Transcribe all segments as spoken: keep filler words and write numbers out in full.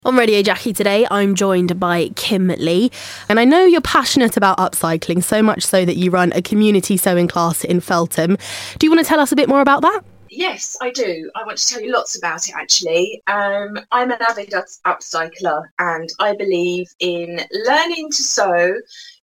On Radio Jackie today, I'm joined by Kim Lee, and I know you're passionate about upcycling, so much so that you run a community sewing class in Feltham. Do you want to tell us a bit more about that? Yes, I do. I want to tell you lots about it, actually. Um, I'm an avid upcycler, and I believe in learning to sew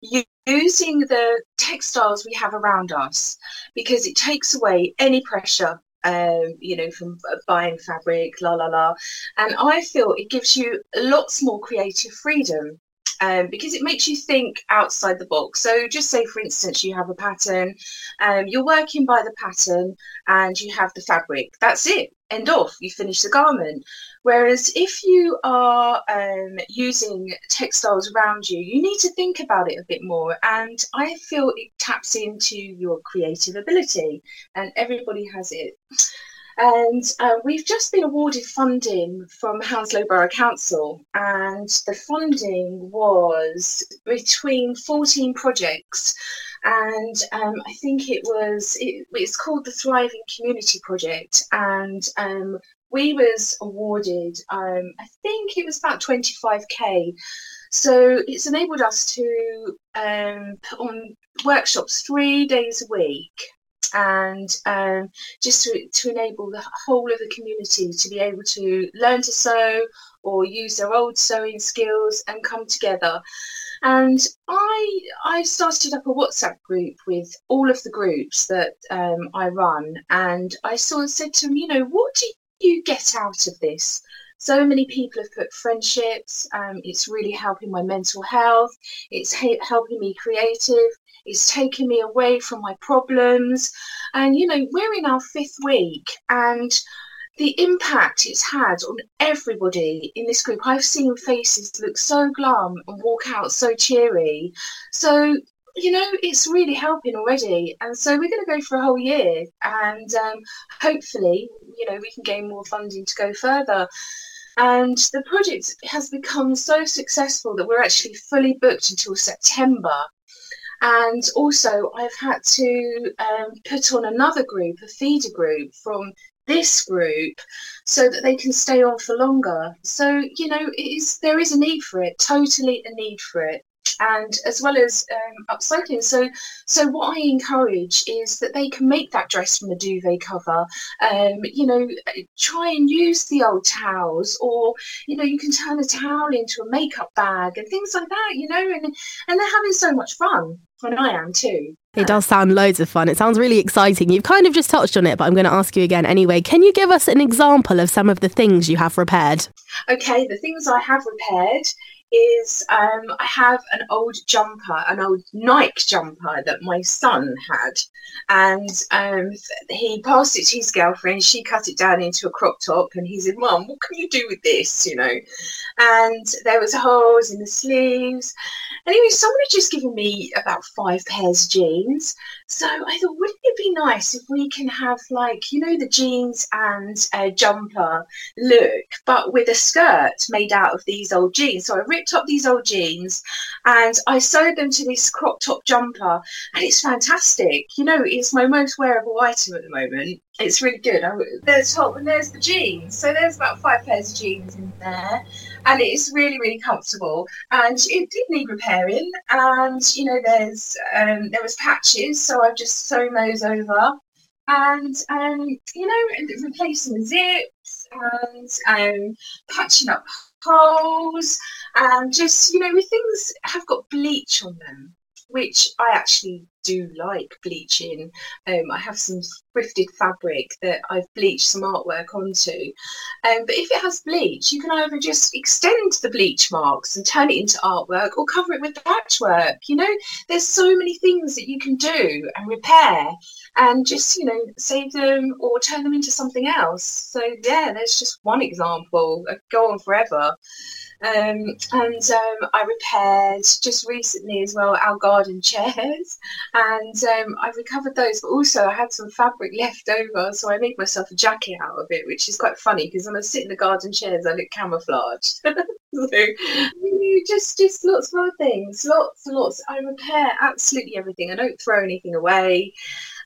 using the textiles we have around us, because it takes away any pressure. Um, you know, from buying fabric, la la la. And I feel it gives you lots more creative freedom. Um, because it makes you think outside the box. So just say, for instance, you have a pattern, um, you're working by the pattern and you have the fabric. That's it. End off. You finish the garment. Whereas if you are um, using textiles around you, you need to think about it a bit more. And I feel it taps into your creative ability, and everybody has it. And uh, we've just been awarded funding from Hounslow Borough Council, and the funding was between fourteen projects, and um, I think it was it, it's called the Thriving Community Project, and um, we was awarded um, I think it was about twenty-five K. So it's enabled us to um, put on workshops three days a week, and um, just to, to enable the whole of the community to be able to learn to sew or use their old sewing skills and come together. And I I started up a WhatsApp group with all of the groups that um, I run, and I sort of said to them, you know, what do you get out of this? So many people have put friendships. Um, it's really helping my mental health. It's ha- helping me creative. It's taken me away from my problems. And, you know, we're in our fifth week, and the impact it's had on everybody in this group. I've seen faces look so glum and walk out so cheery. So, you know, it's really helping already. And so we're going to go for a whole year, and um, hopefully, you know, we can gain more funding to go further. And the project has become so successful that we're actually fully booked until September. And also, I've had to um, put on another group, a feeder group from this group, so that they can stay on for longer. So, you know, it is, there is a need for it, totally a need for it. And as well as um, upcycling. So, so what I encourage is that they can make that dress from a duvet cover. Um, you know, try and use the old towels, or you know, you can turn a towel into a makeup bag and things like that. You know, and and they're having so much fun, and I am too. It does sound loads of fun. It sounds really exciting. You've kind of just touched on it, but I'm going to ask you again anyway. Can you give us an example of some of the things you have repaired? Okay, the things I have repaired is um, I have an old jumper, an old Nike jumper that my son had, and um, he passed it to his girlfriend. She cut it down into a crop top, and he said, "Mum, what can you do with this?" You know, and there was holes in the sleeves. Anyway, someone had just given me about five pairs of jeans, so I thought, wouldn't it be nice if we can have, like, you know, the jeans and a jumper look, but with a skirt made out of these old jeans. So I ripped up these old jeans and I sewed them to this crop top jumper, and it's fantastic. You know, it's my most wearable item at the moment. It's really good. I, there's top and there's the jeans. So there's about five pairs of jeans in there, and it's really, really comfortable. And it did need repairing. And, you know, there's um, there was patches, so I've just sewn those over. And, um, you know, replacing the zips and um, patching up holes, and just, you know, things have got bleach on them, which I actually do like bleaching. Um, I have some thrifted fabric that I've bleached some artwork onto. Um, but if it has bleach, you can either just extend the bleach marks and turn it into artwork, or cover it with patchwork. You know, there's so many things that you can do and repair and just, you know, save them or turn them into something else. So yeah, there's just one example. I could go on forever. Um, and um, I repaired just recently as well our garden chairs, and um, I recovered those, but also I had some fabric left over, so I made myself a jacket out of it, which is quite funny because when I sit in the garden chairs I look camouflaged. So, just just lots of other things, lots and lots. I repair absolutely everything. I don't throw anything away.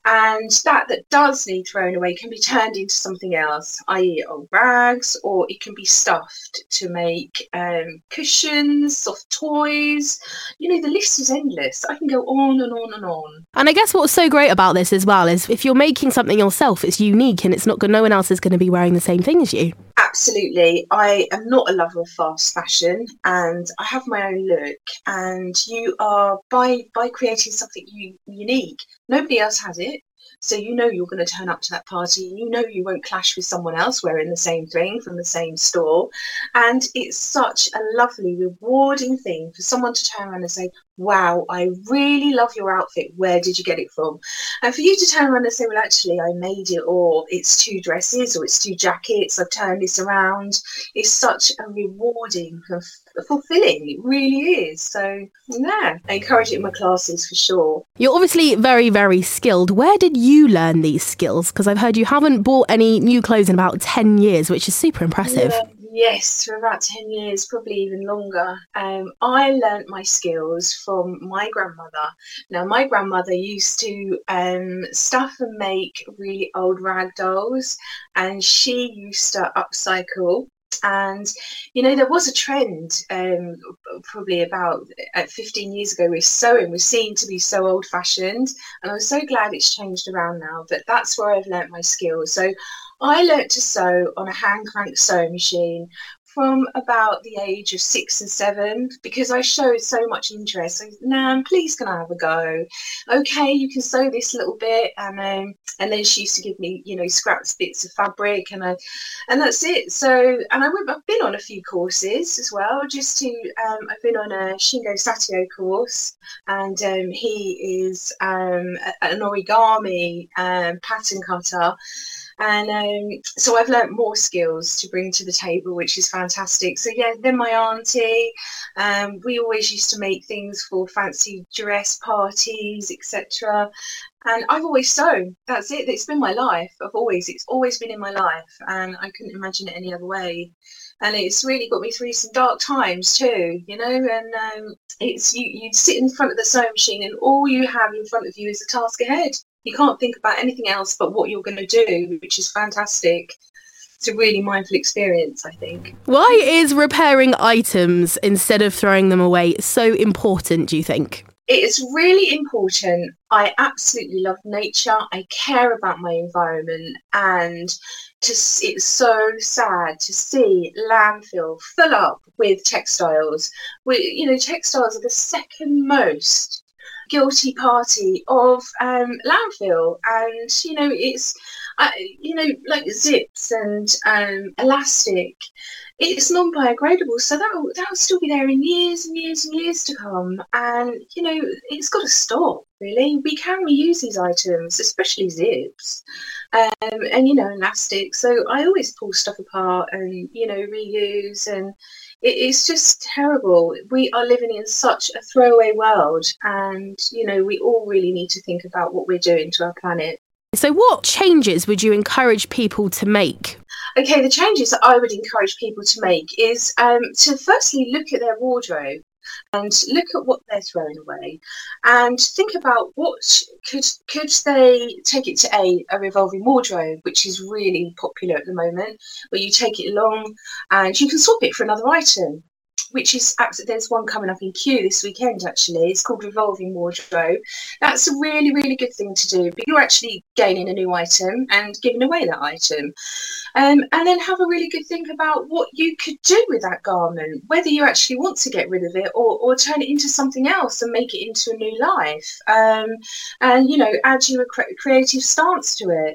And that that does need thrown away can be turned into something else, that is old rags, or it can be stuffed to make um, cushions, soft toys. You know, the list is endless. I can go on and on and on. And I guess what's so great about this as well is if you're making something yourself, it's unique and it's not no one else is going to be wearing the same thing as you. Absolutely. I am not a lover of fast fashion, and I have my own look. And you are, by by creating something u- unique, nobody else has it. So you know you're going to turn up to that party. You know you won't clash with someone else wearing the same thing from the same store. And it's such a lovely, rewarding thing for someone to turn around and say, wow, I really love your outfit. Where did you get it from? And for you to turn around and say, well, actually, I made it, or it's two dresses, or it's two jackets, I've turned this around. It's such a rewarding, fulfilling. It really is. So, yeah, I encourage it in my classes for sure. You're obviously very, very skilled. Where did you learn these skills? Because I've heard you haven't bought any new clothes in about ten years, which is super impressive. Yeah. Yes, for about ten years, probably even longer. Um, I learnt my skills from my grandmother. Now, my grandmother used to um, stuff and make really old rag dolls, and she used to upcycle. And, you know, there was a trend um, probably about uh, fifteen years ago with sewing was seen to be so old fashioned. And I'm so glad it's changed around now. But that's where I've learnt my skills. So I learnt to sew on a hand crank sewing machine from about the age of six and seven, because I showed so much interest. So, Nan, please can I have a go? Okay, you can sew this little bit, and um, and then she used to give me, you know, scraps, bits of fabric, and I, and that's it. So, and I went, I've been on a few courses as well. Just to, um, I've been on a Shingo Satio course, and um, he is um, an origami um, pattern cutter. And um, so I've learnt more skills to bring to the table, which is fantastic. So yeah, then my auntie, um, we always used to make things for fancy dress parties, et cetera. And I've always sewn. That's it. It's been my life. I've always, it's always been in my life, and I couldn't imagine it any other way. And it's really got me through some dark times too, you know. And um, it's you, you sit in front of the sewing machine, and all you have in front of you is a task ahead. You can't think about anything else but what you're going to do, which is fantastic. It's a really mindful experience, I think. Why is repairing items instead of throwing them away so important, do you think? It's really important. I absolutely love nature. I care about my environment, and to, it's so sad to see landfill fill up with textiles. We, you know, textiles are the second most guilty party of um, landfill, and you know it's uh, you know like zips and um, elastic. It's non-biodegradable, so that will that'll still be there in years and years and years to come. And you know it's got to stop. Really, we can reuse these items, especially zips, um, and you know elastic. So I always pull stuff apart and you know reuse, and it's just terrible. We are living in such a throwaway world, and you know we all really need to think about what we're doing to our planet. So what changes would you encourage people to make? Okay, the changes that I would encourage people to make is um, to firstly look at their wardrobe and look at what they're throwing away, and think about what could could they take it to a, a revolving wardrobe, which is really popular at the moment, where you take it along and you can swap it for another item, which is there's one coming up in Kew this weekend actually. It's called Revolving Wardrobe. That's a really, really good thing to do, but you're actually gaining a new item and giving away that item. Um, and then have a really good think about what you could do with that garment, whether you actually want to get rid of it or, or turn it into something else and make it into a new life. Um, and, you know, add your cre- creative stance to it.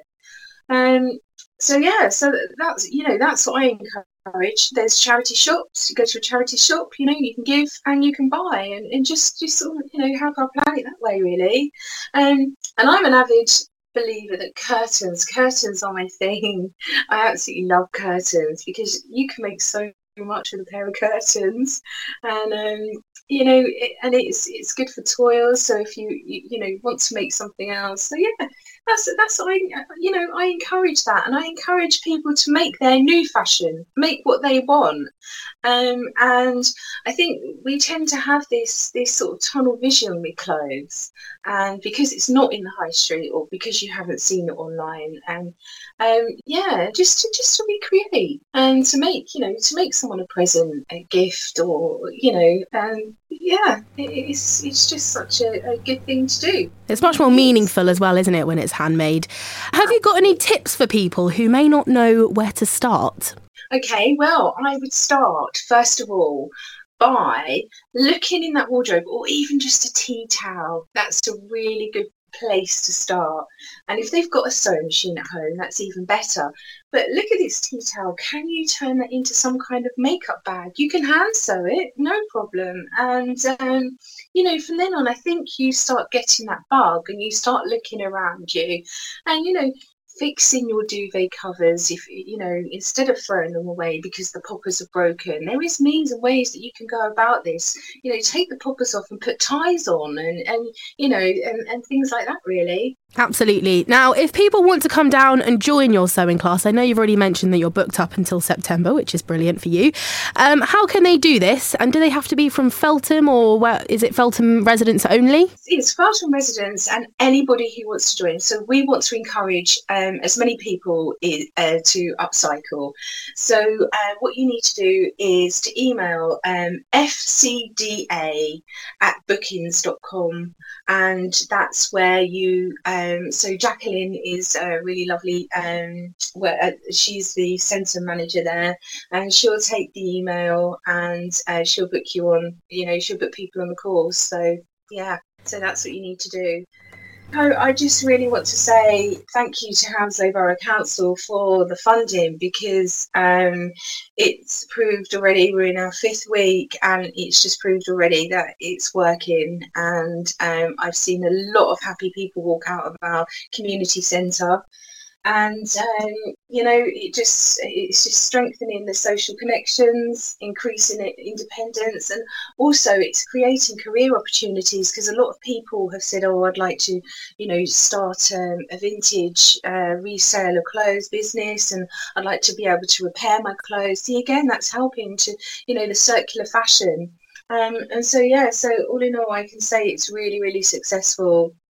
Um, so, yeah, so that's, you know, that's what I encourage. There's charity shops. You go to a charity shop, you know, you can give and you can buy, and, and just, just sort of, you know, help our planet that way, really. Um, and I'm an avid believer that curtains, curtains are my thing. I absolutely love curtains because you can make so much with a pair of curtains, and um, you know, it, and it's it's good for toils. So if you, you you know want to make something else, so yeah, that's that's I you know I encourage that, and I encourage people to make their new fashion, make what they want. Um, and I think we tend to have this this sort of tunnel vision with clothes, and because it's not in the high street or because you haven't seen it online, and um, yeah, just to just to recreate and to make you know to make someone a present, a gift, or you know, and yeah, it, it's it's just such a, a good thing to do. It's much more meaningful as well, isn't it, when it's handmade? Have you got any tips for people who may not know where to start? Okay, well, I would start, first of all, by looking in that wardrobe, or even just a tea towel. That's a really good place to start. And if they've got a sewing machine at home, that's even better. But look at this tea towel. Can you turn that into some kind of makeup bag? You can hand sew it, no problem. And, um, you know, from then on, I think you start getting that bug and you start looking around you. And, you know, fixing your duvet covers, if you know, instead of throwing them away because the poppers are broken, there is means and ways that you can go about this. You know, take the poppers off and put ties on, and and you know, and, and things like that, really. Absolutely. Now, if people want to come down and join your sewing class, I know you've already mentioned that you're booked up until September, which is brilliant for you. Um, how can they do this? And do they have to be from Feltham, or where is it Feltham residents only? It's Feltham residents and anybody who wants to join. So we want to encourage um, as many people I- uh, to upcycle. So uh, what you need to do is to email um, f c d a at bookings dot com, and that's where you um, so Jacqueline is a really lovely um, where, uh, she's the centre manager there, and she'll take the email and uh, she'll book you on, you know, she'll book people on the course. So yeah, so that's what you need to do. So I just really want to say thank you to Hounslow Borough Council for the funding, because um, it's proved already, we're in our fifth week, and it's just proved already that it's working. And um, I've seen a lot of happy people walk out of our community centre. And um, you know, it just it's just strengthening the social connections, increasing it, independence, and also it's creating career opportunities, because a lot of people have said, oh, I'd like to, you know, start um, a vintage uh, resale of clothes business, and I'd like to be able to repair my clothes. See, again, that's helping to, you know, the circular fashion. Um, and so yeah, so all in all, I can say it's really, really successful.